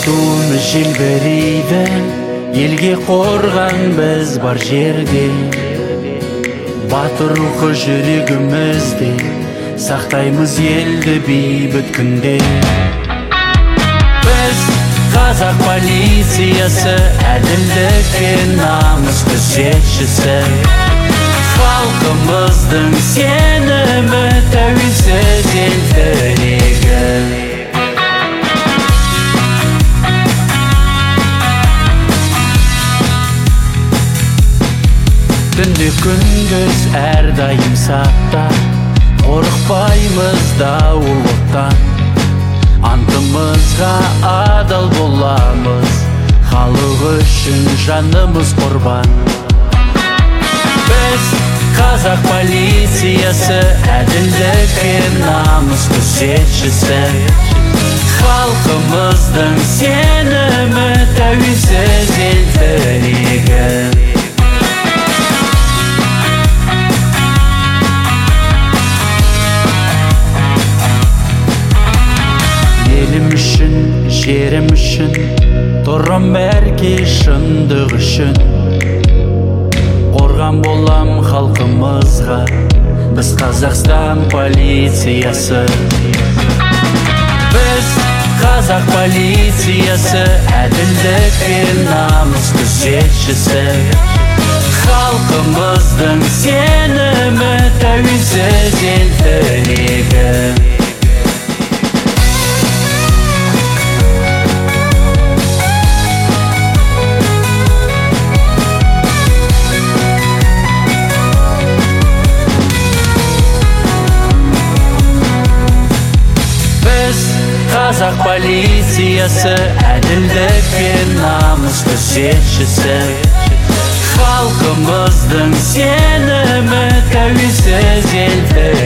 туымыз желбірейді, елге қорған біз бар жерде. Батыр рухы жүрегімізде, сақтаймыз елді бейбіт күнде. Біз қазақ полициясы, әділдік пен намыс күзетшісі. Халқымыздың сенімі, тәуелсіз ел тірегі. Түнде күндіз әрдайым сақта, қорықпаймыз дауыл оттан. Антымызға адал боламыз, халық үшін жанымыз құрбан. Біз қазақ полициясы, әділдік пен намыс күзетшісі. Халқымыздың сенімі, тәуелсіз ел тірегі. Елім үшін, жерім үшін, тұрам әрке шындық үшін. Қорған болам халқымызға, біз Қазақстан полициясы. Біз қазақ полициясы, әділдік пен намыс күзетшісі. Халқымыздың сенімі, тәуелсіз ел тірегі. Қазақ полициясы, әділдік пен намыс күзетшісі. Халқымыздың сенімі, тәуелсіз ел тірегі.